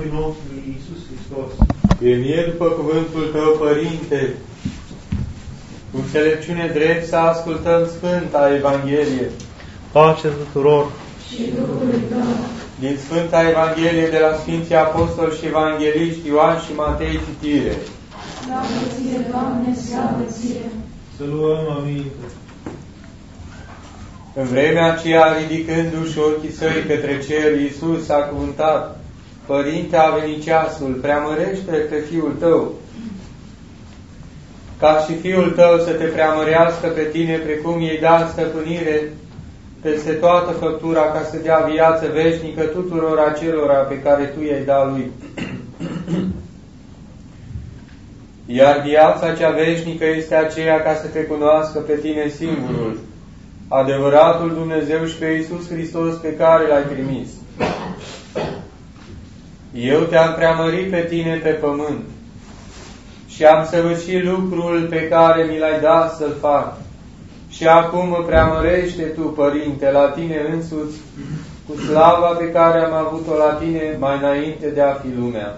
nostru Iisus Hristos. E mie după cuvântul Tău, Părinte, cu înțelepciune drept să ascultăm Sfânta Evanghelie. Pace tuturor! Și Duhului Tău. Din Sfânta Evanghelie de la Sfinții Apostoli și Evangeliști Ioan și Matei, citire. Slavă Ție, Doamne, slavă Ție! Să luăm aminte. În vremea aceea, ridicându-și ochii săi către cer, Iisus a cuvântat: Părinte, a venit ceasul, preamărește pe Fiul Tău, ca și Fiul Tău să te preamărească pe tine, precum i-ai dat stăpânire peste toată făptura, ca să dea viață veșnică tuturor acelora pe care Tu i-ai dat Lui. Iar viața cea veșnică este aceea ca să te cunoască pe tine singurul, adevăratul Dumnezeu, și pe Iisus Hristos pe care L-ai trimis. Eu te-am preamărit pe tine pe pământ și am săvârșit lucrul pe care mi l-ai dat să-l fac. Și acum mă preamărește Tu, Părinte, la tine însuți, cu slava pe care am avut-o la tine mai înainte de a fi lumea.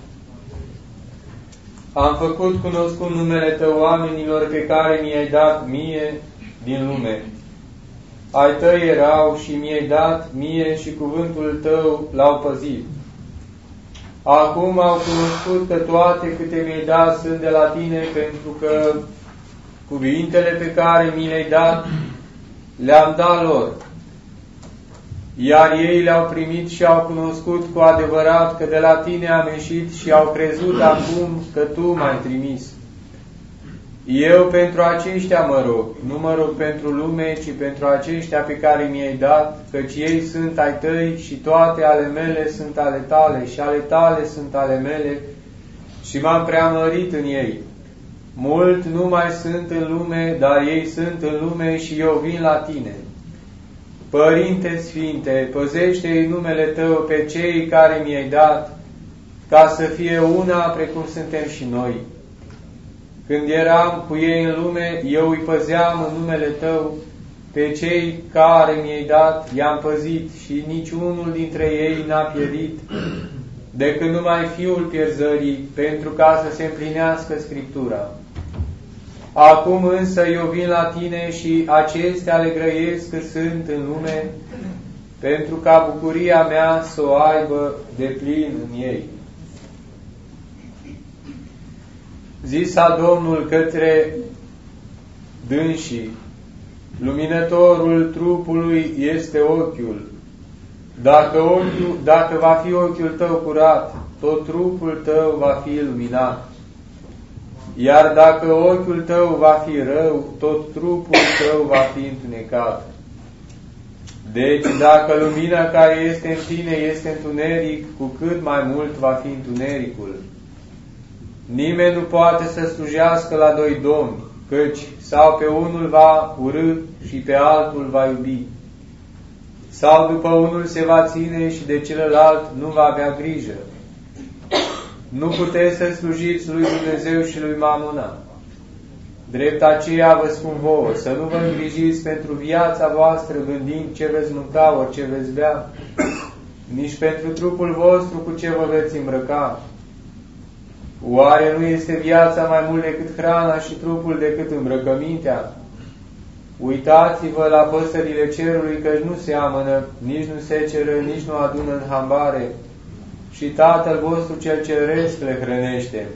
Am făcut cunoscut numele Tău oamenilor pe care mi-ai dat mie din lume. Ai Tăi erau și mi-ai dat mie și cuvântul Tău l-au păzit. Acum au cunoscut că toate câte mi-ai dat sunt de la Tine, pentru că cuvintele pe care mi le-ai dat le-am dat lor. Iar ei le-au primit și au cunoscut cu adevărat că de la Tine am ieșit și au crezut acum că Tu m-ai trimis. Eu pentru aceștia mă rog, nu mă rog pentru lume, ci pentru aceștia pe care mi-ai dat, căci ei sunt ai Tăi și toate ale mele sunt ale Tale și ale Tale sunt ale mele și m-am preamărit în ei. Mult nu mai sunt în lume, dar ei sunt în lume și eu vin la Tine. Părinte Sfinte, păzește-i numele Tău pe cei care mi-ai dat, ca să fie una precum suntem și noi. Când eram cu ei în lume, eu îi păzeam în numele Tău, pe cei care mi-ai dat i-am păzit și niciunul dintre ei n-a pierit, decât numai Fiul pierzării, pentru ca să se împlinească Scriptura. Acum însă eu vin la Tine și acestea le grăiesc că sunt în lume, pentru ca bucuria mea să o aibă deplin în ei. Zisa Domnul către dânsii: luminătorul trupului este ochiul. Dacă va fi ochiul tău curat, tot trupul tău va fi luminat. Iar dacă ochiul tău va fi rău, tot trupul tău va fi întunecat. Deci, dacă lumina care este în tine este întuneric, cu cât mai mult va fi întunericul. Nimeni nu poate să slujească la doi domni, căci sau pe unul va urâ și pe altul va iubi, sau după unul se va ține și de celălalt nu va avea grijă. Nu puteți să slujiți lui Dumnezeu și lui Mamona. Drept aceea vă spun vouă, să nu vă îngrijiți pentru viața voastră gândind ce veți mânca, ori ce veți bea, nici pentru trupul vostru cu ce vă veți îmbrăca. Oare nu este viața mai mult decât hrana și trupul decât îmbrăcămintea? Uitați-vă la păsările cerului, căci nu se amănă, nici nu seceră, nici nu adună în hambare, și Tatăl vostru cel ceresc le hrănește.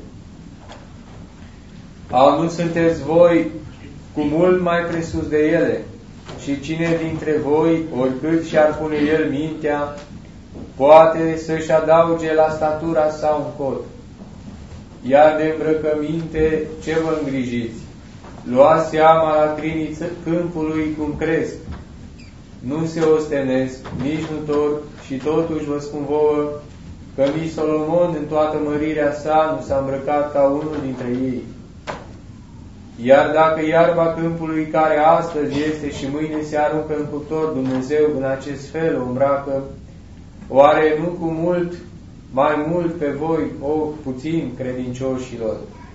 Au nu sunteți voi cu mult mai presus de ele? Și cine dintre voi, oricât și-ar pune el mintea, poate să-și adauge la statura sa un cot? Iar de îmbrăcăminte ce vă îngrijiți? Luați seama la crinii câmpului cum cresc. Nu se ostenesc, nici nu torc, și totuși vă spun vouă că nici Solomon în toată mărirea sa nu s-a îmbrăcat ca unul dintre ei. Iar dacă iarba câmpului, care astăzi este și mâine se aruncă în cuptor, Dumnezeu în acest fel o îmbracă, oare nu cu mult, mai mult pe voi, o puțin credincioșilor?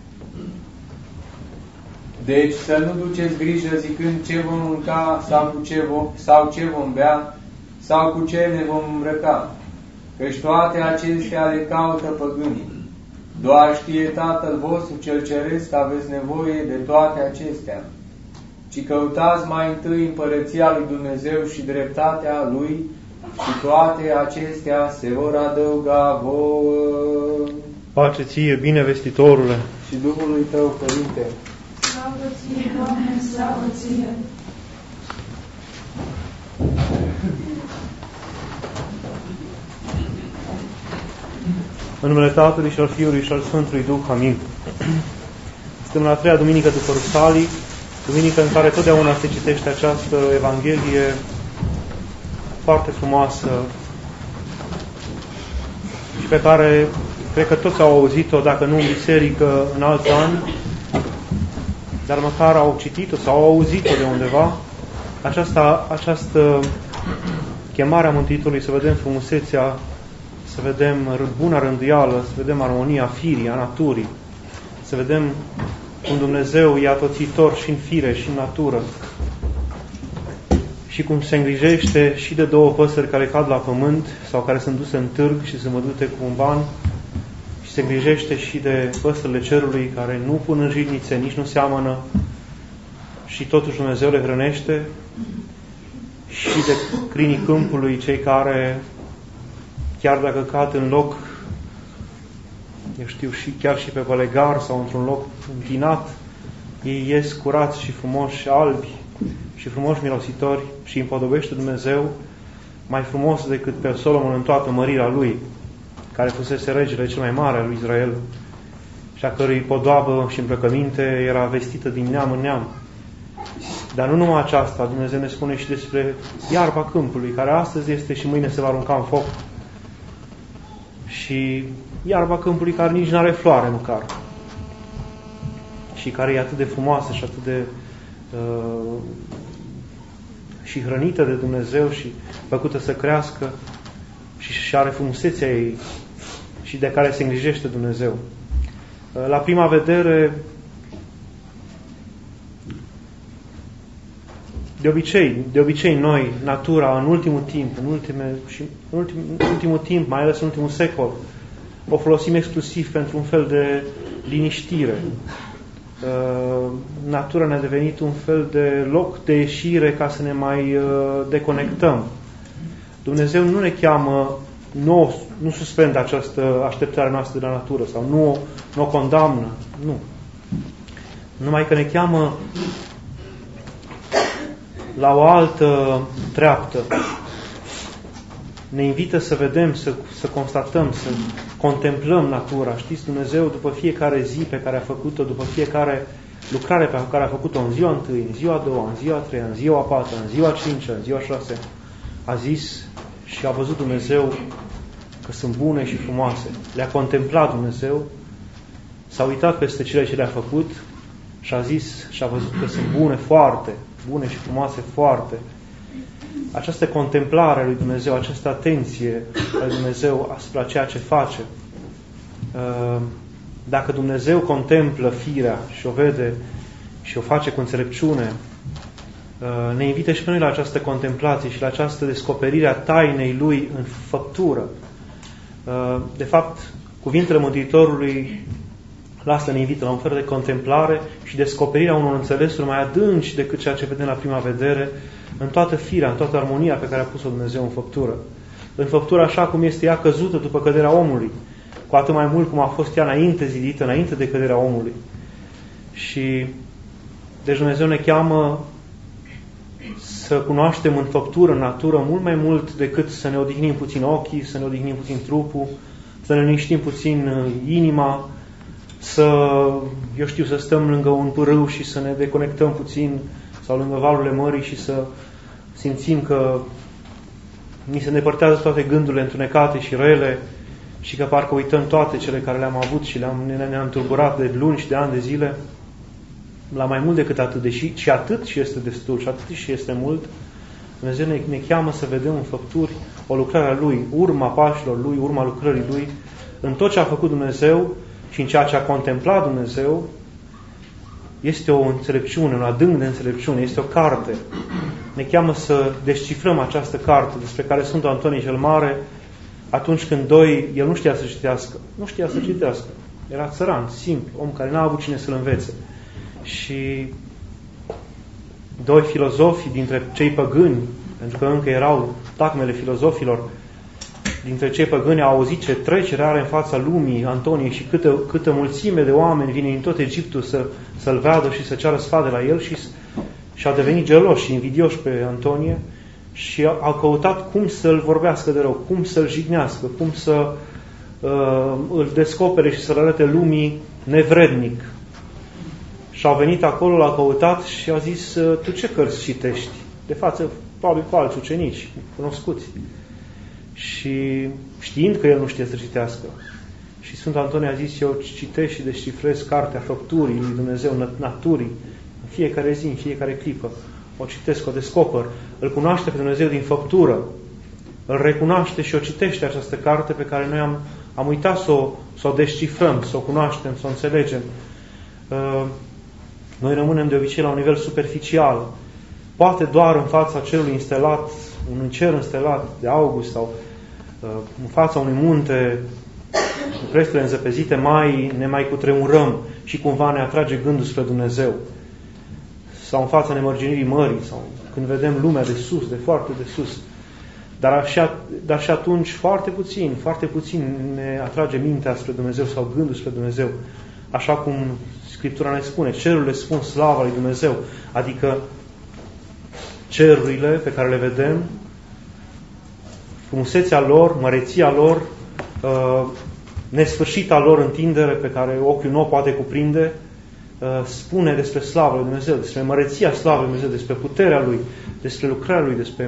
Deci să nu duceți grijă zicând ce vom mânca sau ce vom bea sau cu ce ne vom îmbrăca. căci toate acestea le caută păgânii. Doar știe Tatăl vostru cel ceresc că aveți nevoie de toate acestea, ci căutați mai întâi împărăția lui Dumnezeu și dreptatea Lui și toate acestea se vor adăuga vouă. Pace ție, binevestitorule! Și Duhului tău, Părinte! Slavă ție, Doamne, slavă ție! În numele Tatălui și al Fiului și al Sfântului Duh, amin. Suntem la a treia duminică după Rusalii, duminică în care totdeauna se citește această Evanghelie foarte frumoasă și pe care cred că toți au auzit-o, dacă nu în biserică, în alți ani, dar măcar au citit-o sau au auzit-o de undeva, această chemare a Mântuitorului, să vedem frumusețea, să vedem buna rânduială, să vedem armonia firii, a naturii, să vedem cum Dumnezeu e atoțitor și în fire și în natură și cum se îngrijește și de două păsări care cad la pământ sau care sunt duse în târg și sunt vândute cu un ban, și se îngrijește și de păsările cerului care nu pun în jignițe, nici nu seamănă, și totuși Dumnezeu le hrănește, și de crinii câmpului, cei care, chiar dacă cad în loc, eu știu, și chiar și pe pălegar sau într-un loc închinat, ei ies curați și frumoși și albi și frumoși mirositori și împodobește Dumnezeu mai frumos decât pe Solomon în toată mărirea lui, care fusese regele cel mai mare al lui Israel și a cărui podoabă și îmbrăcăminte era vestită din neam în neam. Dar nu numai aceasta, Dumnezeu ne spune și despre iarba câmpului, care astăzi este și mâine se va arunca în foc. Și iarba câmpului care nici nu are floare măcar. Și care e atât de frumoasă și atât de și hrănită de Dumnezeu și făcută să crească și are frumusețea ei și de care se îngrijește Dumnezeu. La prima vedere, de obicei noi, natura, în ultimul timp, în ultimul timp, mai ales în ultimul secol, o folosim exclusiv pentru un fel de liniștire. Natura ne-a devenit un fel de loc de ieșire ca să ne mai deconectăm. Dumnezeu nu ne cheamă, nu suspendă această așteptare noastră de la natură sau nu o condamnă. Nu. Numai că ne cheamă la o altă treaptă. Ne invită să vedem, să constatăm, să contemplăm natura. Știți, Dumnezeu, după fiecare zi pe care a făcut-o, după fiecare lucrare pe care a făcut-o în ziua întâi, în ziua a doua, în ziua a treia, în ziua a patra, în ziua a cincea, în ziua a șasea, a zis și a văzut Dumnezeu că sunt bune și frumoase. Le-a contemplat Dumnezeu, s-a uitat peste cele ce le-a făcut și a zis și a văzut că sunt bune foarte, bune și frumoase foarte. Această contemplare a lui Dumnezeu, această atenție a lui Dumnezeu asupra ceea ce face. Dacă Dumnezeu contemplă firea și o vede și o face cu înțelepciune, ne invită și pe noi la această contemplație și la această descoperire a tainei Lui în făptură. De fapt, cuvintele Mântuitorului la asta ne invită, la un fel de contemplare și descoperirea unor înțelesuri mai adânci decât ceea ce vedem la prima vedere, în toată firea, în toată armonia pe care a pus-o Dumnezeu în făptură. În făptură așa cum este ea căzută după căderea omului, cu atât mai mult cum a fost ea înainte zidită, înainte de căderea omului. Și deci Dumnezeu ne cheamă să cunoaștem în făptură, în natură, mult mai mult decât să ne odihnim puțin ochii, să ne odihnim puțin trupul, să ne liniștim puțin inima, să stăm lângă un pârâu și să ne deconectăm puțin sau lângă valurile mării și să simțim că ni se îndepărtează toate gândurile întunecate și rele și că parcă uităm toate cele care le-am avut și ne-am turburat de luni și de ani de zile. La mai mult decât atât, deși și atât și este destul și atât și este mult, Dumnezeu ne cheamă să vedem în făpturi o lucrare a Lui, urma pașilor Lui, urma lucrării Lui, în tot ce a făcut Dumnezeu și în ceea ce a contemplat Dumnezeu. Este o înțelepciune, un adânc de înțelepciune, este o carte. Ne cheamă să descifrăm această carte despre care Sfântul Antonie cel Mare atunci când el nu știa să citească. Nu știa să citească. Era țăran, simplu, om care n-a avut cine să-l învețe. Și doi filozofi dintre cei păgâni, pentru că încă erau tacmele filozofilor, dintre cei păgâni au auzit ce trecere are în fața lumii Antonie și câtă mulțime de oameni vine din tot Egiptul să-l vadă și să ceară sfat de la el și au devenit geloși și invidioși pe Antonie și au căutat cum să-l vorbească de rău, cum să-l jignească, cum să îl descopere și să-l arate lumii nevrednic. Și au venit acolo, l-au căutat și au zis: tu ce cărți citești? De față, probabil cu alți ucenici, cunoscuți. Și știind că el nu știe să citească. Și Sfântul Antonie a zis: eu citesc și descifrez cartea făpturii lui Dumnezeu, naturii, în fiecare zi, în fiecare clipă. O citesc, o descoper. Îl cunoaște pe Dumnezeu din făptură. Îl recunoaște și o citește această carte pe care noi am uitat să o descifrăm, să o cunoaștem, să o înțelegem. Noi rămânem de obicei la un nivel superficial. Poate doar în fața cerului înstelat, unui cer înstelat de august sau în fața unui munte cu cresturile înzăpezite ne mai cutremurăm și cumva ne atrage gândul spre Dumnezeu. Sau în fața nemărginirii mării, sau când vedem lumea de sus, de foarte de sus. Dar și atunci foarte puțin ne atrage mintea spre Dumnezeu sau gândul spre Dumnezeu. Așa cum Scriptura ne spune, cerurile spun slava lui Dumnezeu, adică cerurile pe care le vedem, frumusețea lor, măreția lor, nesfârșita lor întindere pe care ochiul nu o poate cuprinde, spune despre slava lui Dumnezeu, despre măreția slavei lui Dumnezeu, despre puterea Lui, despre lucrarea Lui, despre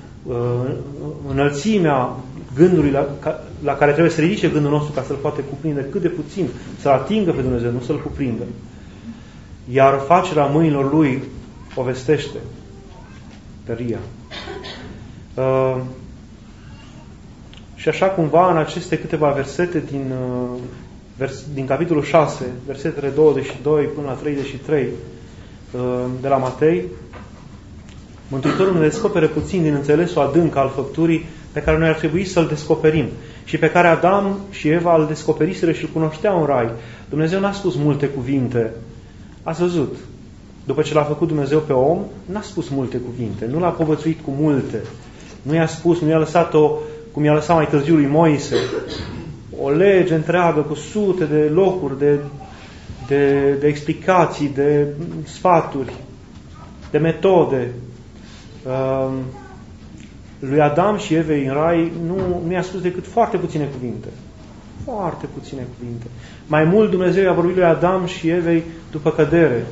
înălțimea gândului la care trebuie să ridice gândul nostru ca să-l poate cuprinde cât de puțin, să-l atingă pe Dumnezeu, nu să-l cuprindă. Iar facerea mâinilor Lui povestește tăria. Și așa cumva în aceste câteva versete din capitolul 6, versetele 22 până la 33 de la Matei, Mântuitorul ne descopere puțin din înțelesul adânc al făpturii pe care noi ar trebui să-l descoperim și pe care Adam și Eva îl descoperiseră și îl cunoșteau în rai. Dumnezeu n-a spus multe cuvinte. Ați văzut? După ce l-a făcut Dumnezeu pe om, n-a spus multe cuvinte, nu l-a povățuit cu multe. Nu i-a spus, nu i-a lăsat-o, cum i-a lăsat mai târziu lui Moise, o lege întreagă cu sute de locuri, de explicații, de sfaturi, de metode. Lui Adam și Evei în rai nu i-a spus decât foarte puține cuvinte. Foarte puține cuvinte. Mai mult Dumnezeu i-a vorbit lui Adam și Evei după cădere,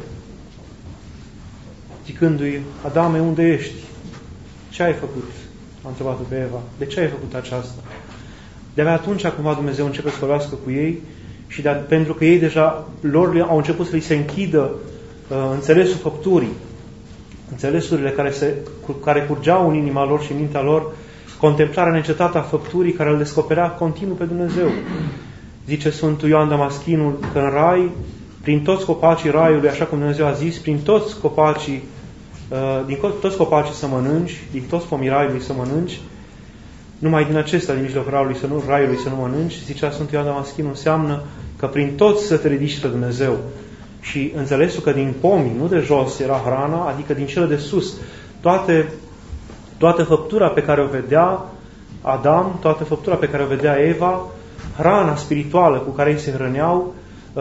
zicându-i: Adame, unde ești? Ce ai făcut? A întrebat-o pe Eva. De ce ai făcut aceasta? De-abia atunci cumva Dumnezeu începe să vorbească cu ei și pentru că ei deja lor au început să li se închidă înțelesul făpturii, înțelesurile care curgeau în inima lor și în mintea lor, contemplarea neîncetată a făpturii care îl descoperea continuu pe Dumnezeu. Zice Sfântul Ioan Damaschinul că în rai, prin toți copacii raiului, așa cum Dumnezeu a zis, din toți copacii să mănânci, din toți pomii raiului să mănânci, numai din acesta, din mijlocul raiului să nu mănânci, zicea Sfântul Ioan Damaschinul, înseamnă că prin toți să te ridici spre Dumnezeu. Și înțelesul că din pomii, nu de jos, era hrana, adică din cele de sus. Toată făptura pe care o vedea Adam, toată făptura pe care o vedea Eva, hrana spirituală cu care ei se hrăneau,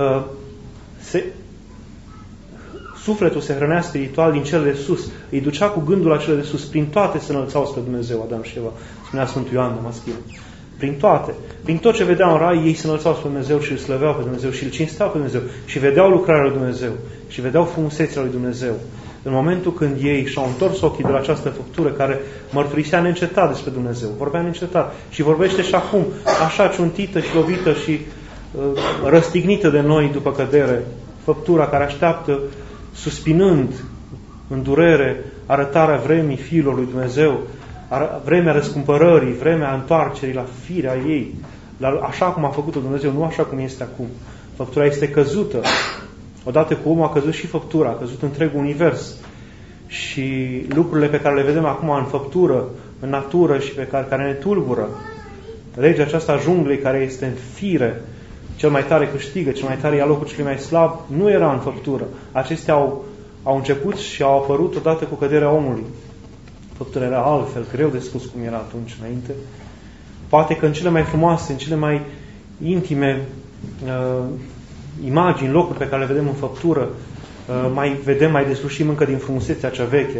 sufletul se hrănea spiritual din cele de sus. Îi ducea cu gândul la cele de sus. Prin toate se înălțau spre Dumnezeu, Adam și Eva, spunea Sfântul Ioan Damaschinul. Prin toate. Prin tot ce vedeau în rai, ei se înălțau spre Dumnezeu și îl slăveau pe Dumnezeu și îl cinsteau pe Dumnezeu și vedeau lucrarea lui Dumnezeu și vedeau frumusețea lui Dumnezeu. În momentul când ei și-au întors ochii de la această făptură care mărturisea neîncetat despre Dumnezeu, vorbea neîncetat și vorbește și acum, așa ciuntită și lovită și răstignită de noi după cădere, făptura care așteaptă, suspinând în durere, arătarea vremii Fiilor lui Dumnezeu, vremea răscumpărării, vremea întoarcerii la firea ei, așa cum a făcut-o Dumnezeu, nu așa cum este acum. Făptura este căzută. Odată cu omul a căzut și făptura, a căzut întregul univers. Și lucrurile pe care le vedem acum în făptură, în natură și care ne tulbură, legea aceasta a junglei care este în fire, cel mai tare câștigă, cel mai tare ia locul celui mai slab, nu era în făptură. Acestea au început și au apărut odată cu căderea omului. Făptura era altfel, greu de spus cum era atunci înainte. Poate că în cele mai frumoase, în cele mai intime imagini, locuri pe care le vedem în făptură, mai deslușim încă din frumusețea cea veche.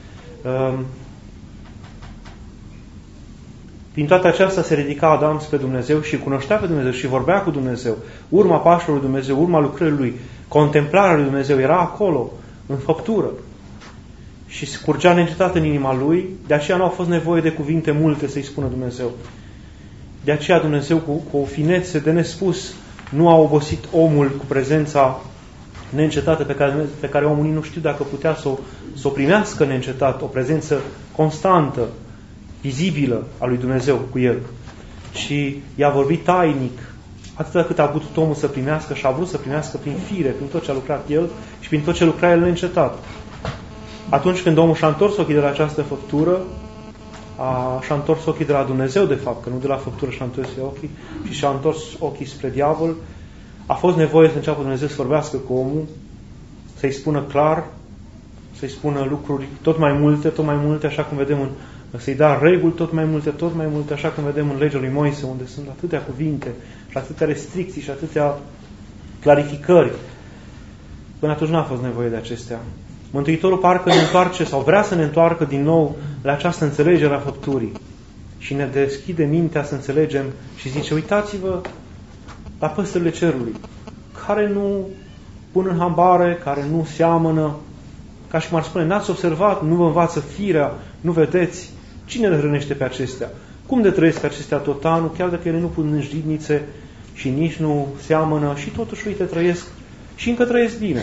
Prin toate aceasta se ridica Adam spre Dumnezeu și cunoștea pe Dumnezeu și vorbea cu Dumnezeu. Urma pașilor lui Dumnezeu, urma lucrării lui, contemplarea lui Dumnezeu era acolo, în făptură. Și scurgea neîncetat în inima lui, de aceea nu au fost nevoie de cuvinte multe să-i spună Dumnezeu. De aceea Dumnezeu cu o finețe de nespus nu a obosit omul cu prezența neîncetată pe care omul nu știu dacă putea să o primească neîncetat, o prezență constantă, vizibilă a lui Dumnezeu cu el. Și i-a vorbit tainic, atâta cât a putut omul să primească și a vrut să primească prin fire, prin tot ce a lucrat el și prin tot ce lucra el neîncetat. Atunci când omul și-a întors ochii de la această făptură, și-a întors ochii de la Dumnezeu, de fapt, că nu de la făptură și-a întors ochii, și și-a întors ochii spre diavol, a fost nevoie să înceapă Dumnezeu să vorbească cu omul, să-i spună clar, să-i spună lucruri tot mai multe, așa cum vedem să-i dea reguli tot mai multe, așa cum vedem în legea lui Moise, unde sunt atâtea cuvinte și atâtea restricții și atâtea clarificări. Până atunci n-a fost nevoie de acestea. Mântuitorul parcă ne întoarce sau vrea să ne întoarcă din nou la această înțelegere a făpturii și ne deschide mintea să înțelegem și zice, uitați-vă la păsările cerului, care nu pun în hambare, care nu seamănă, ca și cum ar spune, n-ați observat, nu vă învață firea, nu vedeți cine le hrănește pe acestea, cum de trăiesc acestea tot anul, chiar dacă ele nu pun în jidnițe și nici nu seamănă și totuși, uite, trăiesc și încă trăiesc bine.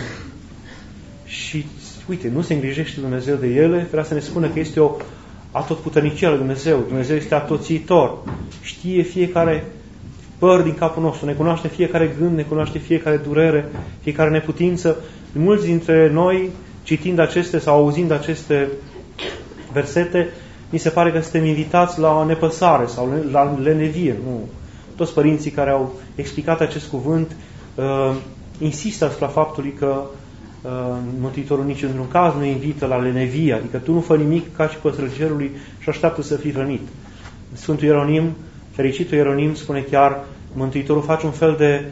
Și uite, nu se îngrijește Dumnezeu de ele, vrea să ne spună că este o atotputernicie a lui Dumnezeu. Dumnezeu este atotțitor. Știe fiecare păr din capul nostru, ne cunoaște fiecare gând, ne cunoaște fiecare durere, fiecare neputință. Mulți dintre noi, citind aceste sau auzind aceste versete, mi se pare că suntem invitați la nepăsare sau la lenevie. Nu. Toți părinții care au explicat acest cuvânt insistă asupra faptului că Mântuitorul nici într-un caz nu invită la lenevie, adică tu nu fă nimic ca și păsările cerului și așteaptă să fii hrănit. Sfântul Ieronim, fericitul Ieronim, spune chiar, Mântuitorul face un fel de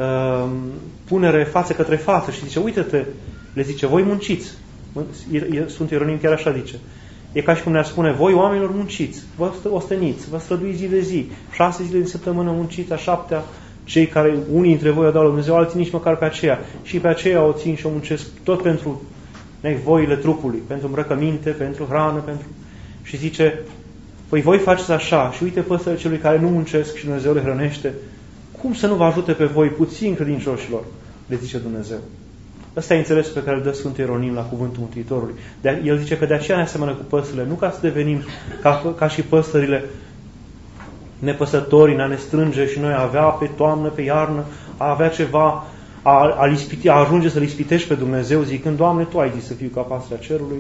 punere față către față și zice, uite-te, le zice, voi munciți. Sfântul Ieronim chiar așa zice. E ca și cum ne-ar spune, voi oamenilor munciți, vă osteniți, vă străduiți zi de zi, 6 zile din săptămână munciți, a 7-a, cei care, unii dintre voi o dau la Dumnezeu, alții nici măcar pe aceea. Și pe aceea o țin și o muncesc tot pentru nevoile trupului, pentru îmbrăcăminte, pentru hrană, pentru... Și zice, păi voi faceți așa și uite păsările celui care nu muncesc și Dumnezeu le hrănește, cum să nu vă ajute pe voi puțin credincioșilor, le zice Dumnezeu. Ăsta e înțelesul pe care îl dă Sfântul Ieronim la cuvântul Mântuitorului. El zice că de aceea ne asemănă cu păsările, nu ca să devenim ca și păsările nepăsătorii, a ne strânge și noi a avea pe toamnă, pe iarnă, a avea ceva, a ajunge să-L ispitești pe Dumnezeu zicând, Doamne, Tu ai zis să fiu ca pasărea cerului,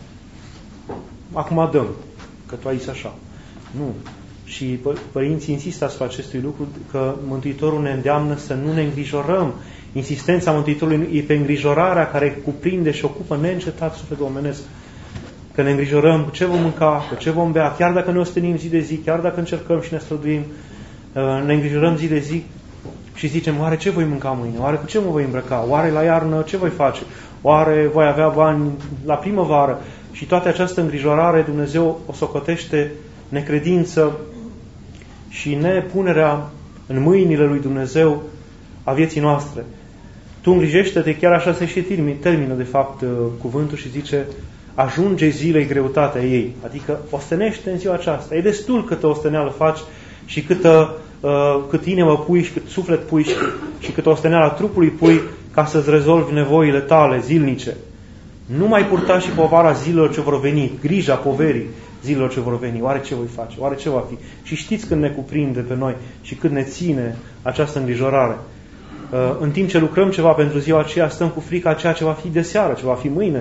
acum dăm, că Tu ai zis așa. Nu. Și părinții insistă asupra acestui lucru, că Mântuitorul ne îndeamnă să nu ne îngrijorăm. Insistența Mântuitorului e pe îngrijorarea care cuprinde și ocupă neîncetat sufletul omenesc. Că ne îngrijorăm ce vom mânca, ce vom bea, chiar dacă ne ostenim zi de zi, chiar dacă încercăm și ne străduim, ne îngrijorăm zi de zi și zicem, oare ce voi mânca mâine? Oare cu ce mă voi îmbrăca? Oare la iarnă ce voi face? Oare voi avea bani la primăvară? Și toată această îngrijorare Dumnezeu o socotește necredință și nepunerea în mâinile lui Dumnezeu a vieții noastre. Tu îngrijește-te, chiar așa se și termină de fapt cuvântul și zice, ajunge zilei greutatea ei. Adică ostenește în ziua aceasta. E destul câtă osteneală faci și cât inimă pui și cât suflet pui și cât osteneala trupului pui ca să-ți rezolvi nevoile tale zilnice. Nu mai purta și povara zilelor ce vor veni, grija poverii zilelor ce vor veni. Oare ce voi face? Oare ce va fi? Și știți când ne cuprinde pe noi și când ne ține această îngrijorare. În timp ce lucrăm ceva pentru ziua aceea, stăm cu frica ceea ce va fi de seară, ce va fi mâine.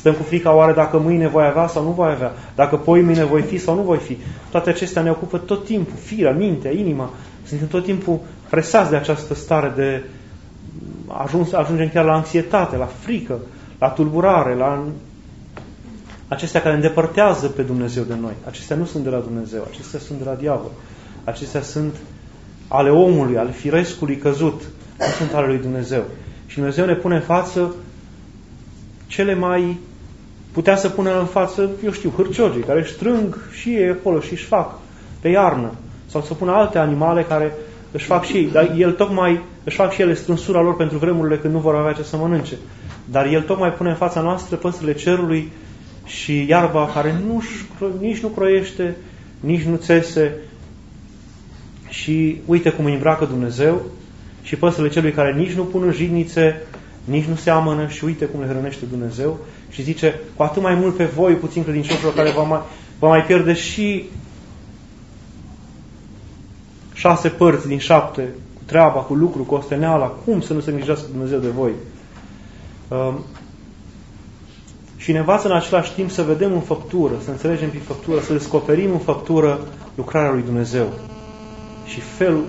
Stăm cu frica oare dacă mâine voi avea sau nu voi avea, dacă poi mâine voi fi sau nu voi fi. Toate acestea ne ocupă tot timpul, firea, mintea, inima. Suntem tot timpul presați de această stare de ajungem chiar la anxietate, la frică, la tulburare, la acestea care îndepărtează pe Dumnezeu de noi. Acestea nu sunt de la Dumnezeu, acestea sunt de la diavol. Acestea sunt ale omului, ale firescului căzut, nu sunt ale lui Dumnezeu. Și Dumnezeu ne pune în față cele mai... Putea să pună în față, eu știu, hârciogii, care își strâng și ei acolo și își fac pe iarnă. Sau să pună alte animale care își fac și ei. Dar el tocmai își fac și ele strânsura lor pentru vremurile când nu vor avea ce să mănânce. Dar el tocmai pune în fața noastră păsările cerului și iarba care nici nu croiește, nici nu țese. Și uite cum îi îmbracă Dumnezeu și păsările celui care nici nu pun în jignițe, nici nu seamănă și uite cum le hrănește Dumnezeu. Și zice, cu atât mai mult pe voi, puțin credincioșilor, care va mai pierde și 6 părți din 7, cu treaba, cu lucru, cu osteneala, cum să nu se îngrijească Dumnezeu de voi? Și ne învață în același timp să vedem în făptură, să înțelegem prin făptură, să descoperim în făptură lucrarea lui Dumnezeu. Și felul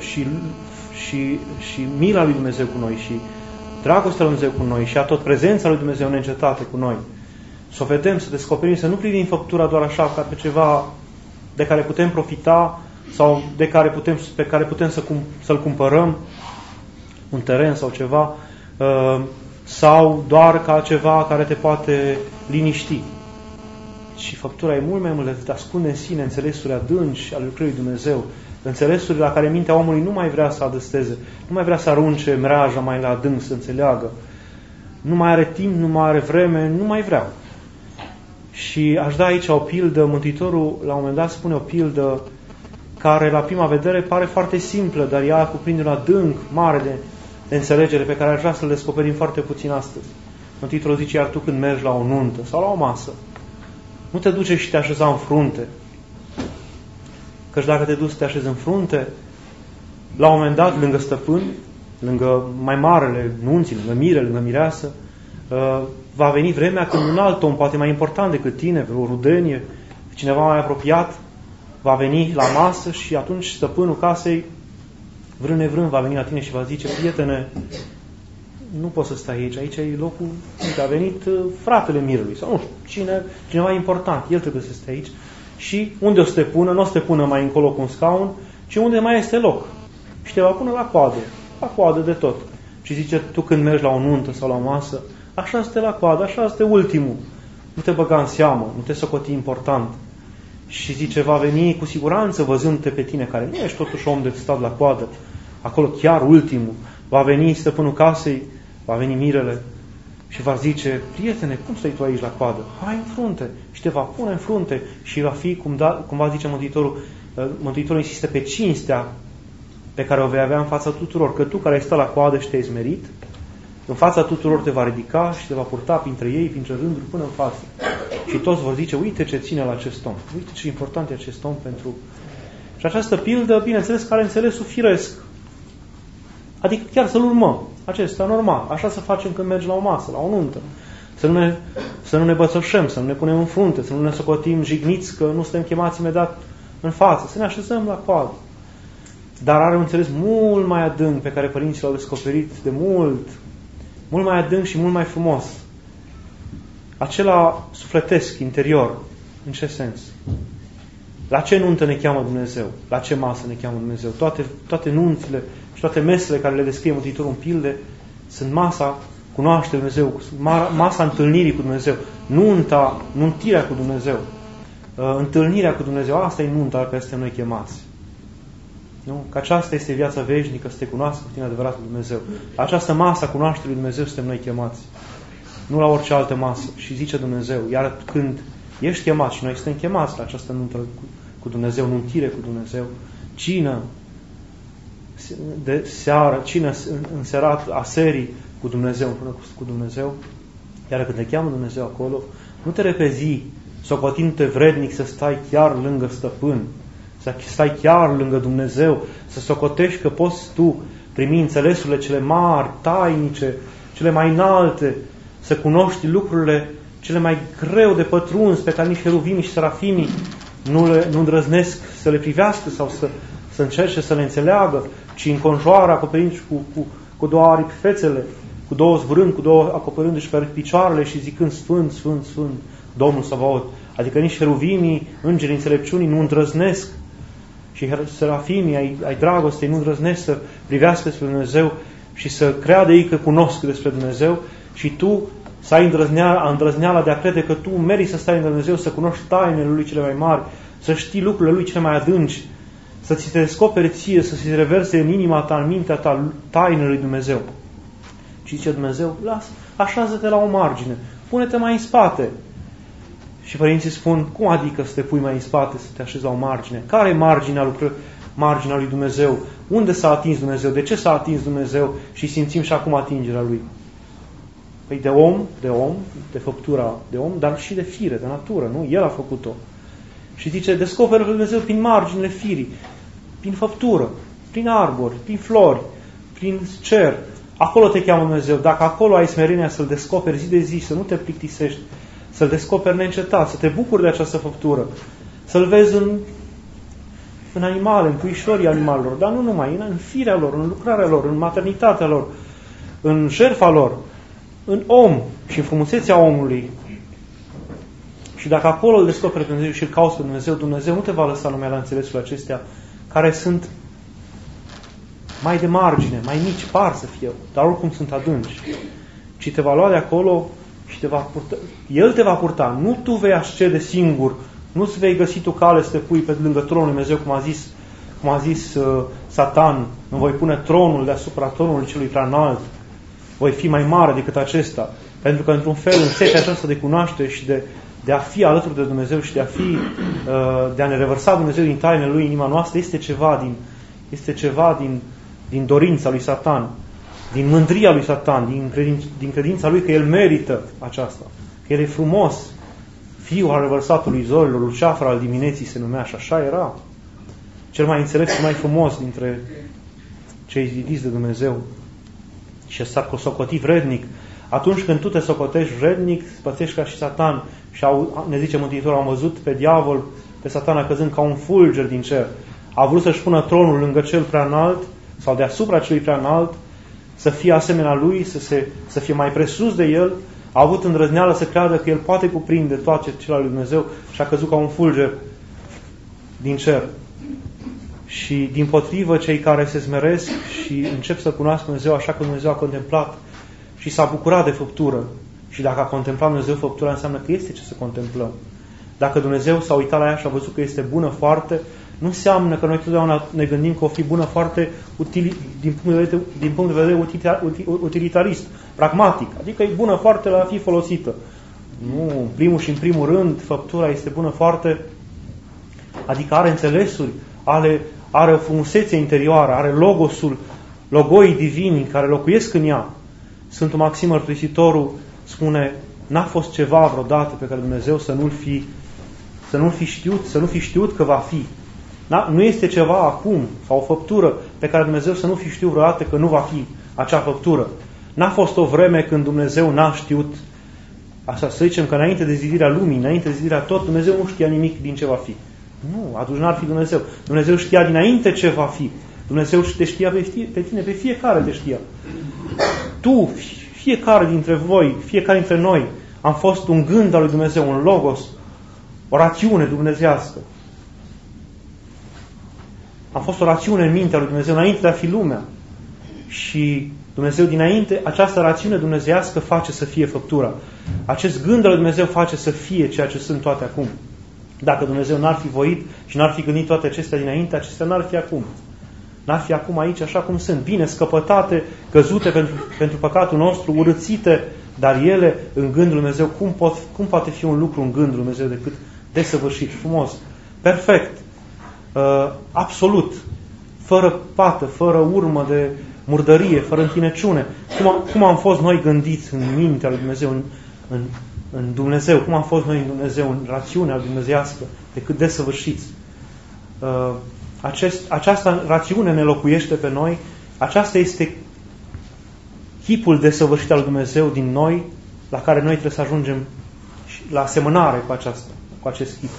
și mila lui Dumnezeu cu noi și dragostea lui Dumnezeu cu noi și tot prezența lui Dumnezeu neîncetată cu noi. Să o vedem, să descoperim, să nu privim făptura doar așa ca pe ceva de care putem profita sau pe care putem să-l cumpărăm, un teren sau ceva, sau doar ca ceva care te poate liniști. Și făptura e mult mai mult, te ascunde în sine înțelesuri adânci ale lucrării lui Dumnezeu, înțelesuri la care mintea omului nu mai vrea să adăsteze, nu mai vrea să arunce mreaja mai la adânc, să înțeleagă. Nu mai are timp, nu mai are vreme, nu mai vrea. Și aș da aici o pildă, Mântuitorul la un moment dat spune o pildă care la prima vedere pare foarte simplă, dar ea cuprinde un adânc mare de înțelegere pe care aș vrea să-l descoperim foarte puțin astăzi. Mântuitorul zice, iar tu când mergi la o nuntă sau la o masă, nu te duce și te așeza în frunte. Căci dacă te duci să te așezi în frunte, la un moment dat, lângă stăpân, lângă mai marele nunții, lângă mire, lângă mireasă, va veni vremea când un alt om, poate mai important decât tine, vreo rudenie, cineva mai apropiat, va veni la masă și atunci stăpânul casei, vrând nevrând, va veni la tine și va zice, prietene, nu poți să stai aici, aici e locul, a venit fratele mirelui, sau nu știu, cineva important, el trebuie să stea aici. Și unde o să te pună? Nu o să te pună mai încolo cu un scaun, ci unde mai este loc. Și te va pune la coadă de tot. Și zice, tu când mergi la o nuntă sau la o masă, așa stă la coadă, așa stă ultimul. Nu te băga în seamă, nu te socoti important. Și zice, va veni cu siguranță văzându-te pe tine, care nu ești totuși om de stat la coadă, acolo chiar ultimul, va veni stăpânul casei, va veni mirele și va zice, prietene, cum stai tu aici la coadă? Hai în frunte. Și te va pune în frunte și va fi, cum va zice Mântuitorul insistă pe cinstea pe care o vei avea în fața tuturor, că tu care ai stat la coadă și te-ai smerit, în fața tuturor te va ridica și te va purta printre ei, printre rânduri, până în față. Și toți vor zice, uite ce ține la acest om, uite ce important e acest om pentru... Și această pildă, bineînțeles, care înțelesul firesc. Adică chiar să-l urmăm. Acesta normal. Așa să facem când mergi la o masă, la o nuntă. Să nu ne bățășăm, să nu ne punem în frunte, să nu ne socotim jigniți că nu suntem chemați imediat în față, să ne așezăm la coadă. Dar are un înțeles mult mai adânc pe care părinții l-au descoperit de mult mai adânc și mult mai frumos. Acela sufletesc, interior. În ce sens? La ce nuntă ne cheamă Dumnezeu? La ce masă ne cheamă Dumnezeu? Toate nunțile și toate mesele care le descrie Mântuitorul în pilde sunt masa cunoașterii Dumnezeu, masa întâlnirii cu Dumnezeu, nuntirea cu Dumnezeu, întâlnirea cu Dumnezeu. Asta e nunta pe care suntem noi chemați. Nu? Că aceasta este viața veșnică, să te cunoască cu tine adevărat cu Dumnezeu. La această masă a cunoașterii lui Dumnezeu suntem noi chemați. Nu la orice altă masă. Și zice Dumnezeu, iar când ești chemat și noi suntem chemați la această nuntă cu Dumnezeu, nuntire cu Dumnezeu, cină de seară, cină înserat a serii cu Dumnezeu, împreună cu Dumnezeu, iar când te cheamă Dumnezeu acolo, nu te repezi socotindu-te vrednic să stai chiar lângă stăpân, să stai chiar lângă Dumnezeu, să socotești că poți tu primi înțelesurile cele mari, tainice, cele mai înalte, să cunoști lucrurile cele mai greu de pătruns, pe care nici heruvimii și serafimii nu îndrăznesc să le privească sau să încerce să le înțeleagă, ci înconjoară acoperindu-și cu două aripi fețele, cu două zvârând, acoperindu-și pe picioarele și zicând Sfânt, Sfânt, Sfânt, Domnul Sabaot. Adică nici heruvimii, îngerii înțelepciunii nu îndrăznesc și serafimii ai dragostei nu îndrăznesc să privească spre Dumnezeu și să creadă ei că cunosc despre Dumnezeu și tu să ai îndrăzneala de a crede că tu meriți să stai în Dumnezeu, să cunoști tainele Lui cele mai mari, să știi lucrurile Lui cele mai adânci, să ți te descopere ție, să ți reverse în inima ta, în mintea ta, tainele Lui Dumnezeu. Și zice Dumnezeu, lasă, așează-te la o margine, pune-te mai în spate. Și părinții spun, cum adică să te pui mai în spate, să te așezi la o margine? Care e marginea lui Dumnezeu? Unde s-a atins Dumnezeu? De ce s-a atins Dumnezeu? Și simțim și acum atingerea Lui. Păi de făptura de om, dar și de fire, de natură, nu? El a făcut-o. Și zice, descoperă pe Dumnezeu prin marginile firii, prin făptură, prin arbori, prin flori, prin cer. Acolo te cheamă Dumnezeu. Dacă acolo ai smerenia să-L descoperi zi de zi, să nu te plictisești, să-L descoperi neîncetat, să te bucuri de această făptură, să-L vezi în animale, în puișorii animalelor, dar nu numai, în firea lor, în lucrarea lor, în maternitatea lor, în jertfa lor, în om și în frumusețea omului. Și dacă acolo îl descoperi pe Dumnezeu și îl cauți pe Dumnezeu, Dumnezeu nu te va lăsa numai la înțelesul acestea, care sunt mai de margine, mai mici, par să fie, dar oricum sunt adânci. Ci te va lua de acolo și te va purta. El te va purta. Nu tu vei ascede singur, nu-ți vei găsi tu cale să te pui pe lângă tronul lui Dumnezeu, cum a zis Satan, îmi voi pune tronul deasupra tronului celui prea înalt, voi fi mai mare decât acesta. Pentru că, într-un fel, în setea aceasta de cunoaștere și de a fi alături de Dumnezeu și de a ne revărsa Dumnezeu din tainele Lui în inima noastră, este ceva din dorința lui Satan, din mândria lui Satan, din credința lui că el merită aceasta, că el e frumos, fiul al revărsatului zorilor, Luceafăr al dimineții se numea și așa era, cel mai înțelept și mai frumos dintre cei zidiți de Dumnezeu și s-ar socoti vrednic. Atunci când tu te socotești vrednic, pățești ca și Satan. Și ne zice Mântuitorul, am văzut pe diavol, pe Satana căzând ca un fulger din cer. A vrut să-și pună tronul lângă cel prea înalt sau deasupra celui prea înalt, să fie asemenea lui, să fie mai presus de el. A avut îndrăzneală să creadă că el poate cuprinde toate cele lui Dumnezeu și a căzut ca un fulger din cer. Și dimpotrivă, cei care se smeresc și încep să cunoască Dumnezeu așa că Dumnezeu a contemplat și s-a bucurat de făptură. Și dacă a contemplat Dumnezeu făptura, înseamnă că este ce să contemplăm. Dacă Dumnezeu s-a uitat la ea și a văzut că este bună foarte, nu înseamnă că noi totdeauna ne gândim că o fi bună foarte din punct de vedere utilitarist, pragmatic. Adică e bună foarte la a fi folosită. Nu, în primul și în primul rând, făptura este bună foarte, adică are înțelesuri, are o frumusețe interioară, are logoii divini care locuiesc în ea. Sfântul Maxim Mărturisitorul spune, n-a fost ceva vreodată pe care Dumnezeu să nu fi știut că va fi. Nu este ceva acum, sau o făptură pe care Dumnezeu să nu fi știut vreodată că nu va fi acea făptură. N-a fost o vreme când Dumnezeu n-a știut, așa să zicem că înainte de zidirea lumii, înainte de zidirea tot, Dumnezeu nu știa nimic din ce va fi. Nu, atunci n-ar fi Dumnezeu. Dumnezeu știa dinainte ce va fi. Dumnezeu te știa pe tine, pe fiecare te știa. Tu, fiecare dintre voi, fiecare dintre noi, am fost un gând al lui Dumnezeu, un logos, o rațiune dumnezeiască. Am fost o rațiune în mintea lui Dumnezeu înainte de a fi lumea. Și Dumnezeu dinainte, această rațiune dumnezeiască face să fie făptura. Acest gând al lui Dumnezeu face să fie ceea ce sunt toate acum. Dacă Dumnezeu n-ar fi voit și n-ar fi gândit toate acestea dinainte, acestea n-ar fi acum. N-ar fi acum aici așa cum sunt, bine scăpătate, căzute pentru păcatul nostru, urâțite, dar ele în gândul lui Dumnezeu, cum poate fi un lucru în gândul lui Dumnezeu decât desăvârșit, frumos, perfect, absolut, fără pată, fără urmă de murdărie, fără întinăciune. Cum am fost noi gândiți în mintea lui Dumnezeu, în Dumnezeu, cum am fost noi în Dumnezeu, în rațiunea dumnezeiască, decât desăvârșiți. Această rațiune ne locuiește pe noi, aceasta este chipul desăvârșit al Dumnezeu din noi, la care noi trebuie să ajungem la asemănare cu acest chip.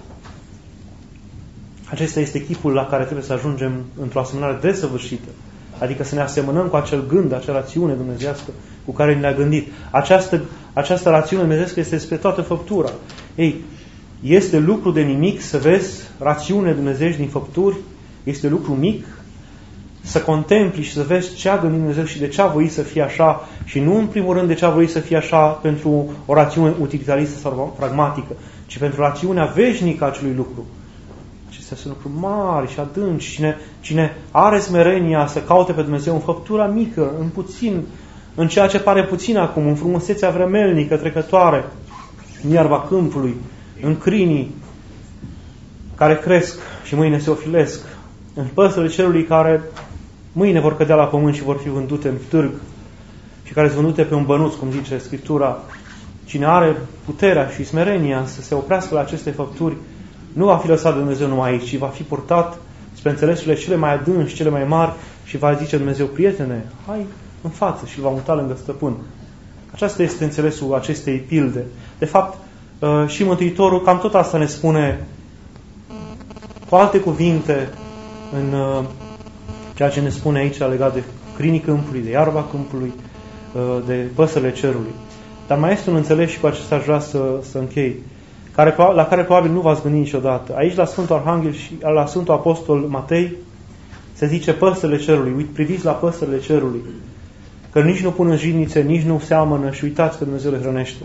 Acesta este chipul la care trebuie să ajungem într-o asemănare desăvârșită. Adică să ne asemănăm cu acel gând, acea rațiune dumnezeiască cu care ne-a gândit. Această rațiune dumnezeiască este despre toată făptura. Ei, este lucru de nimic să vezi rațiune dumnezeiești din făpturi? Este lucru mic să contempli și să vezi ce a gândit Dumnezeu și de ce a voit să fie așa, și nu în primul rând de ce a voit să fie așa pentru o rațiune utilitaristă sau pragmatică, ci pentru rațiunea veșnică a acelui lucru. Acestea sunt lucruri mari și adânci. Cine are smerenia să caute pe Dumnezeu în făptura mică, în puțin, în ceea ce pare puțin acum, în frumusețea vremelnică, trecătoare, în iarba câmpului, în crinii care cresc și mâine se ofilesc, în păsările cerului care mâine vor cădea la pământ și vor fi vândute în târg și care sunt vândute pe un bănuț, cum zice Scriptura. Cine are puterea și smerenia să se oprească la aceste făpturi, nu va fi lăsat de Dumnezeu numai aici, ci va fi purtat spre înțelesurile cele mai adânci, cele mai mari, și va zice Dumnezeu: prietene, hai în față, și îl va muta lângă stăpân. Aceasta este înțelesul acestei pilde. De fapt, și Mântuitorul cam tot asta ne spune, cu alte cuvinte, în ceea ce ne spune aici legat de crinii câmpului, de iarba câmpului, de păsările cerului. Dar mai este un înțeles și cu acesta aș vrea să închei, la care probabil nu v-ați gândit niciodată. Aici, la Sfântul Arhanghel și la Sfântul Apostol Matei, se zice păsările cerului. Priviți la păsările cerului, că nici nu pun în jidnițe, nici nu seamănă, și uitați că Dumnezeu le hrănește.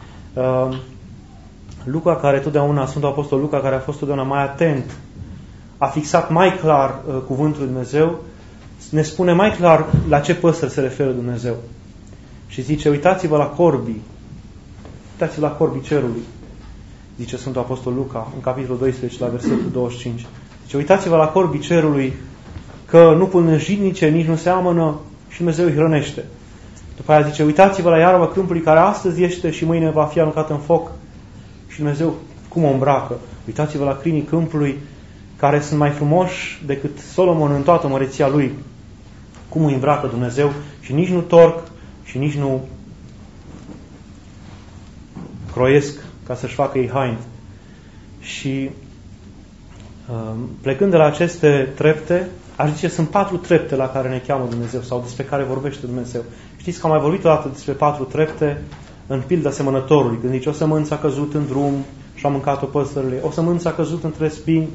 Luca, care totdeauna, Sfântul Apostol Luca, care a fost totdeauna mai atent, a fixat mai clar cuvântul lui Dumnezeu, ne spune mai clar la ce păsări se referă Dumnezeu. Și zice: uitați-vă la corbii, uitați-vă la corbii cerului, zice Sfântul Apostol Luca, în capitolul 12, la versetul 25. Zice: uitați-vă la corbii cerului, că nu pun în jidnice, nici nu seamănă, și Dumnezeu îi hrănește. După aia zice: uitați-vă la iarba câmpului, care astăzi este și mâine va fi aruncată în foc, și Dumnezeu cum o îmbracă. Uitați-vă la crinii câmpului, care sunt mai frumoși decât Solomon în toată măreția lui, cum îi îmbracă Dumnezeu, și nici nu torc și nici nu croiesc ca să-și facă ei haine. Și plecând de la aceste trepte, aș zice, sunt 4 trepte la care ne cheamă Dumnezeu, sau despre care vorbește Dumnezeu. Știți că am mai vorbit o dată despre 4 trepte în pilda semănătorului, când zice: o sămânță a căzut în drum și a mâncat-o păsările, o sămânță a căzut între spini,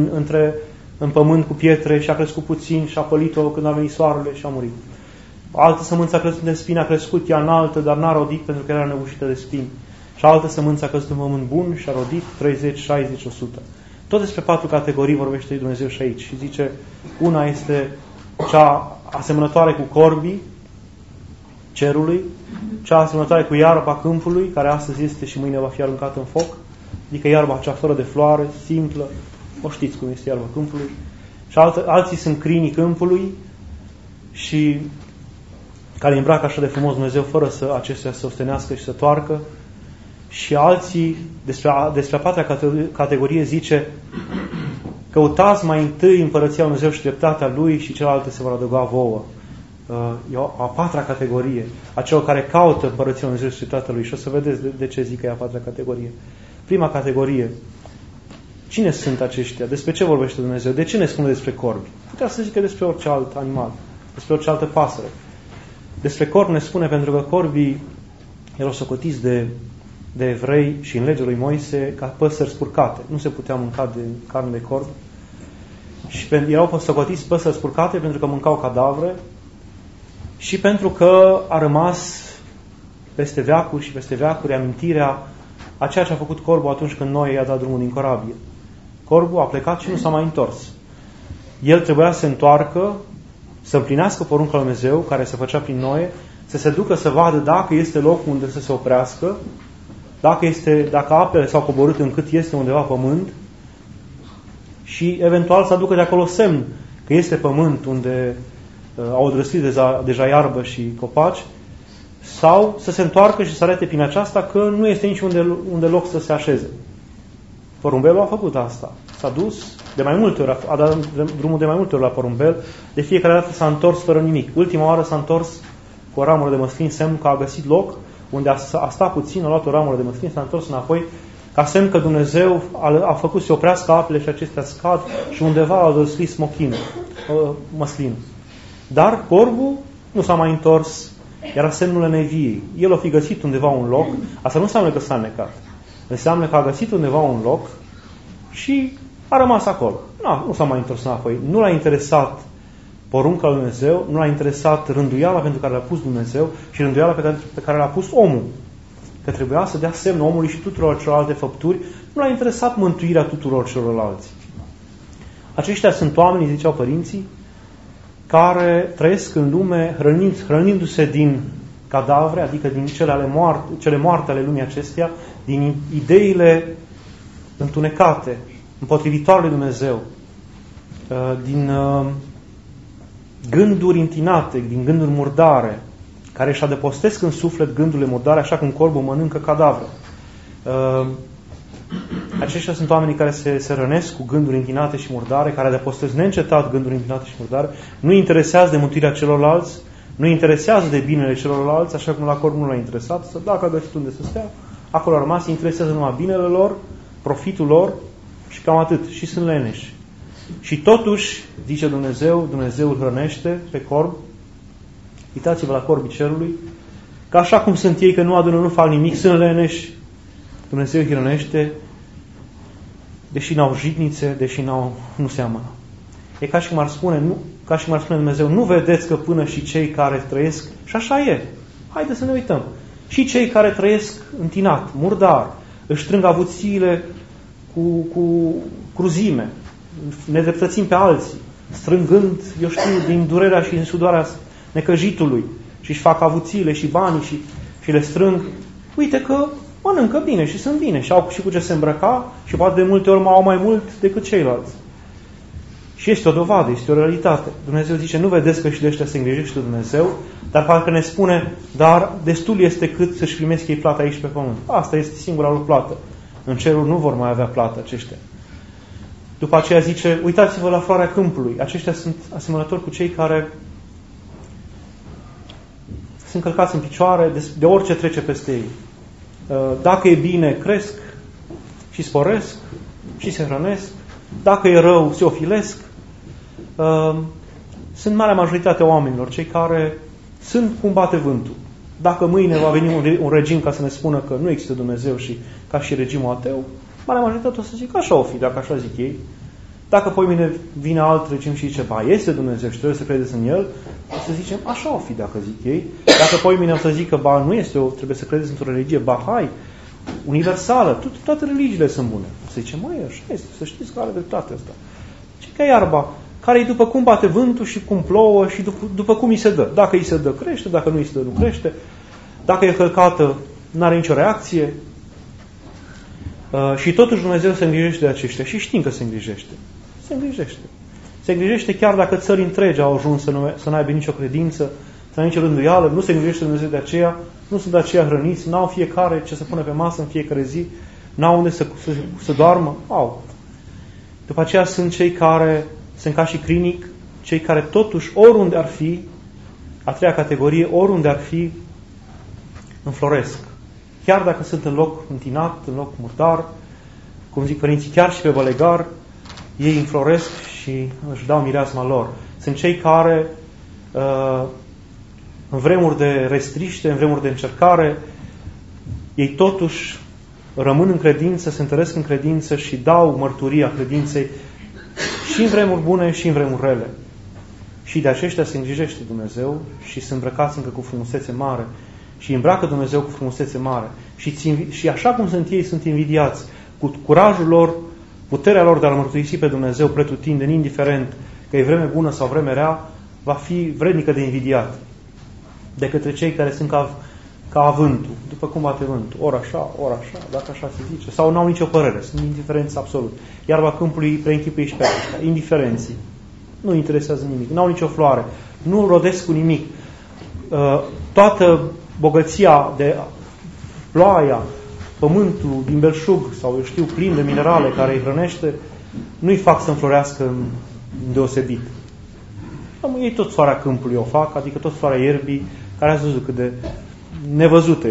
în pământ cu pietre și a crescut puțin și a pălit-o când a venit soarele și a murit. Altă sămânță a căzut de spini, a crescut ea înaltă, dar n-a rodit pentru că era negușită de spini. Și altă sămânță a căzut în pământ bun și a rodit 30, 60, 100. Tot despre 4 categorii vorbește Dumnezeu și aici. Și zice: una este cea asemănătoare cu corbii cerului, cea asemănătoare cu iarba câmpului, care astăzi este și mâine va fi aruncată în foc, adică iarba cea fără de floare, simplă, o știți cum este iarba câmpului. Și alții sunt crinii câmpului, și care îmbracă așa de frumos Dumnezeu fără să acestea să ostenească și să toarcă. Și alții, despre a 4-a categorie, zice: căutați mai întâi împărăția lui Dumnezeu și dreptatea Lui, și celelalte se vor adăuga vouă. E a 4-a categorie, a celor care caută împărăția lui Dumnezeu și dreptatea Lui. Și o să vedeți de ce zic că e a 4-a categorie. Prima categorie: cine sunt aceștia? Despre ce vorbește Dumnezeu? De ce ne spune despre corbi? Putea să zică despre orice alt animal, despre orice altă pasăre. Despre corbi ne spune pentru că corbii erau socotiți de evrei și în legea lui Moise ca păsări spurcate. Nu se putea mânca de carne de corb. Și erau socotiți păsări spurcate pentru că mâncau cadavre și pentru că a rămas peste veacuri și peste veacuri amintirea a ceea ce a făcut corbul atunci când Noe i-a dat drumul din corabie. Corbul a plecat și nu s-a mai întors. El trebuia să se întoarcă, să împlinească porunca lui Dumnezeu, care se făcea prin Noe, să se ducă să vadă dacă este loc unde să se oprească, dacă apele s-au coborât încât este undeva pământ, și eventual să aducă de acolo semn că este pământ unde au odrăslit deja iarbă și copaci, sau să se întoarcă și să arate prin aceasta că nu este nici unde loc să se așeze. Porumbelul a făcut asta. S-a dus de mai multe ori, a dat drumul de mai multe ori la porumbel, de fiecare dată s-a întors fără nimic. Ultima oară s-a întors cu o ramură de măslin, semn că a găsit loc unde a stat puțin, a luat o ramură de măslin, s-a întors înapoi, ca semn că Dumnezeu a făcut să oprească apele și acestea scad și undeva a dăslit măslinul. Dar corbul nu s-a mai întors, era semnul neviei. El a fi găsit undeva un loc, asta nu înseamnă că s-a necat. Înseamnă că a găsit undeva un loc și a rămas acolo. Nu s-a mai întors înapoi. Nu l-a interesat porunca lui Dumnezeu, nu l-a interesat rânduiala pentru care l-a pus Dumnezeu și rânduiala pe care l-a pus omul. Că trebuia să dea semn omului și tuturor celorlalte făpturi. Nu l-a interesat mântuirea tuturor celorlalți. Aceștia sunt oamenii, ziceau părinții, care trăiesc în lume hrănindu-se din cadavre, adică din cele moarte ale lumii acesteia, din ideile întunecate, împotrivitoare lui Dumnezeu, din gânduri întinate, din gânduri murdare, care își adăpostesc în suflet gândurile murdare, așa cum corbul mănâncă cadavre. Aceștia sunt oamenii care se rănesc cu gânduri întinate și murdare, care adăpostesc neîncetat gânduri întinate și murdare, nu interesează de mântuirea celorlalți, nu interesează de binele celorlalți, așa cum la corb nu l-a interesat, să dacă a găsit unde să stea, acolo a rămas, interesează numai binele lor, profitul lor și cam atât. Și sunt leneși. Și totuși, zice Dumnezeu, Dumnezeu îl hrănește pe corb. Uitați-vă la corbii cerului, că așa cum sunt ei, că nu adună, nu fac nimic, sunt leneși, Dumnezeu îi hrănește, deși n-au jitnițe, deși nu seamănă. E ca și cum ar spune Dumnezeu, nu vedeți că până și cei care trăiesc, și așa e, haideți să ne uităm, și cei care trăiesc întinat, murdar, își strâng avuțiile cu cruzime, nedreptățind pe alții, strângând, din durerea și din sudoarea necăjitului și își fac avuțiile și banii și le strâng, uite că mănâncă bine și sunt bine și au și cu ce se îmbrăca și poate de multe ori au mai mult decât ceilalți. Și este o dovadă, este o realitate. Dumnezeu zice, nu vedeți că și de ăștia se îngrijește Dumnezeu, dar parcă ne spune, dar destul este cât să-și primesc ei plata aici pe pământ. Asta este singura lor plată. În cerul nu vor mai avea plată aceștia. După aceea zice, uitați-vă la floarea câmpului. Aceștia sunt asemănători cu cei care sunt călcați în picioare de orice trece peste ei. Dacă e bine, cresc și sporesc și se hrănesc. Dacă e rău, se ofilesc. Sunt marea majoritatea oamenilor, cei care sunt cum bate vântul. Dacă mâine va veni un regim ca să ne spună că nu există Dumnezeu și ca și regimul ateu, marea majoritate o să zic, așa o fi, dacă așa zic ei. Dacă poi mine vine alt regim și zice, ba, este Dumnezeu și trebuie să credeți în El, o să zicem, așa o fi, dacă zic ei. Dacă poi mine o să zică, ba, nu este, trebuie să credeți într-o religie, ba, hai, universală, toate religiile sunt bune. O să zicem, măi, așa este, să știți că are dreptate asta. Ce că iarba, care e după cum bate vântul și cum plouă și după cum îi se dă. Dacă îi se dă, crește, dacă nu îi se dă, nu crește. Dacă e călcată, nu are nicio reacție. Și totuși Dumnezeu se îngrijește de aceștia și știm că se îngrijește. Se îngrijește. Se îngrijește chiar dacă țări întregi au ajuns să nu aibă nicio credință, să nu aibă nicio rânduială, nu se îngrijește Dumnezeu de aceea, nu sunt de aceea hrăniți, n-au fiecare ce să pună pe masă în fiecare zi, n-au unde să doarmă, au. După aceea sunt cei care sunt ca și clinic, cei care totuși oriunde ar fi, a treia categorie, oriunde ar fi, înfloresc. Chiar dacă sunt în loc întinat, în loc murdar, cum zic părinții, chiar și pe bălegar, ei înfloresc și își dau mireasma lor. Sunt cei care, în vremuri de restriște, în vremuri de încercare, ei totuși rămân în credință, se întăresc în credință și dau mărturia credinței și în vremuri bune și în vremuri rele. Și de aceștia se îngrijește Dumnezeu și se îmbrăcați încă cu frumusețe mare. Și îmbracă Dumnezeu cu frumusețe mare. Și așa cum sunt ei, sunt invidiați. Cu curajul lor, puterea lor de a-L mărturisi pe Dumnezeu pretutindeni, indiferent că e vreme bună sau vreme rea, va fi vrednică de invidiat. De către cei care sunt ca vântul, după cum bate vântul. Ori așa, dacă așa se zice. Sau n-au nicio părere, sunt indiferenți absolut. Iarba câmpului preînchipuie și pe aceștia. Indiferenții. Nu interesează nimic. N-au nicio floare. Nu rodesc cu nimic. Toată bogăția de ploaia, pământul din belșug sau eu știu plin de minerale care îi hrănește, nu-i fac să înflorească în deosebit. Ei tot floarea câmpului o fac, adică tot floarea ierbii, care ați văzut cât de nevăzută e.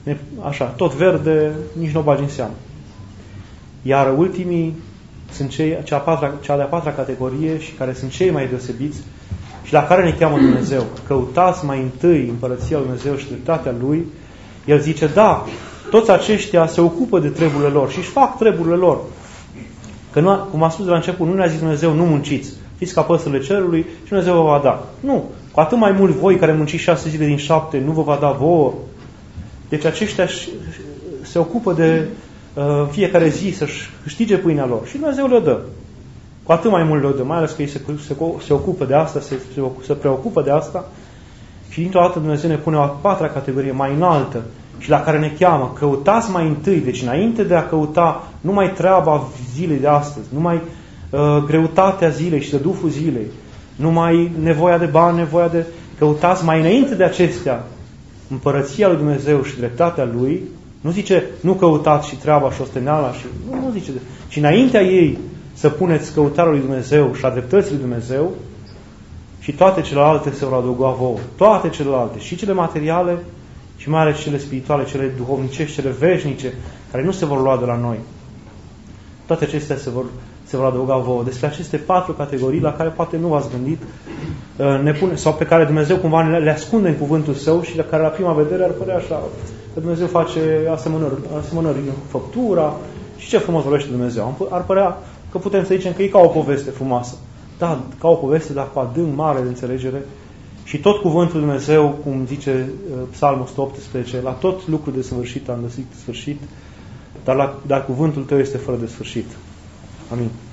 așa, tot verde, nici nu o bagi în seamă. Iar ultimii sunt cea de-a patra categorie și care sunt cei mai deosebiți și la care ne cheamă Dumnezeu. Căutați mai întâi împărăția lui Dumnezeu și dreptatea Lui. El zice, da, toți aceștia se ocupă de treburile lor și își fac treburile lor. Că nu, cum a spus de la început, nu ne-a zis Dumnezeu, nu munciți, fiți ca păsările cerului și Dumnezeu vă va da. Nu, cu atât mai mult voi care munciți 6 zile din 7, nu vă va da vouă. Deci aceștia se ocupă de fiecare zi să-și câștige pâinea lor și Dumnezeu le dă. Cu atât mai mult le dă, mai ales că ei se ocupă de asta, se preocupă de asta și dintr-o dată Dumnezeu ne pune o a patra categorie mai înaltă și la care ne cheamă, căutați mai întâi, deci înainte de a căuta numai treaba zilei de astăzi, numai greutatea zilei și tăduful zilei, numai nevoia de bani, nevoia de... Căutați mai înainte de acestea împărăția lui Dumnezeu și dreptatea Lui. Nu zice, nu căutați și treaba și osteneala și... Nu zice, ci înaintea ei să puneți căutarea lui Dumnezeu și a dreptății lui Dumnezeu și toate celelalte se vor adăuga vouă. Toate celelalte, și cele materiale și mai ales cele spirituale, cele duhovnicești, cele veșnice, care nu se vor lua de la noi. Toate acestea se vor adăuga vouă. Despre aceste 4 categorii la care poate nu v-ați gândit, sau pe care Dumnezeu cumva le ascunde în cuvântul Său și la care la prima vedere ar părea așa, că Dumnezeu face asemănări în făptura și ce frumos vorbește Dumnezeu. Ar părea că putem să zicem că e ca o poveste frumoasă. Da, ca o poveste, dar cu adânc mare de înțelegere. Și tot cuvântul Dumnezeu, cum zice Psalmul 118, la tot lucru de sfârșit am găsit sfârșit, dar cuvântul Tău este fără de sfârșit. Amin.